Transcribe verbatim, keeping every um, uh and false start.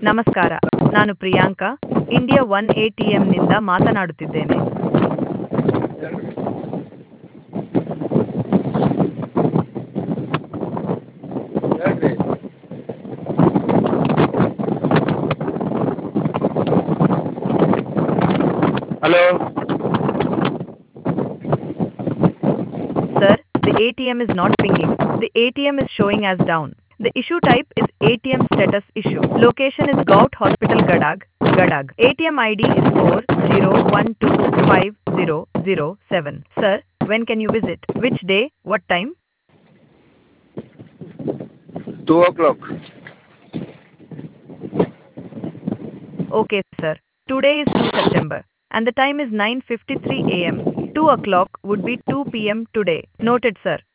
ನಮಸ್ಕಾರ. ನಾನು Priyanka, India one ಎಟಿಎಂನಿಂದ ಮಾತನಾಡುತ್ತಿದ್ದೇನೆ. ಹೇಳ್ರಿ. Hello. Sir, the A T M is not pinging. The A T M is showing as down. The issue type is A T M status issue. Location is Gout Hospital Gadag, Gadag. A T M I D is four zero one two five zero zero seven. Sir, when can you visit? Which day? What time? Two o'clock. Okay, sir. Today is two September and the time is nine fifty-three a m. two o'clock would be two p m today. Noted, sir.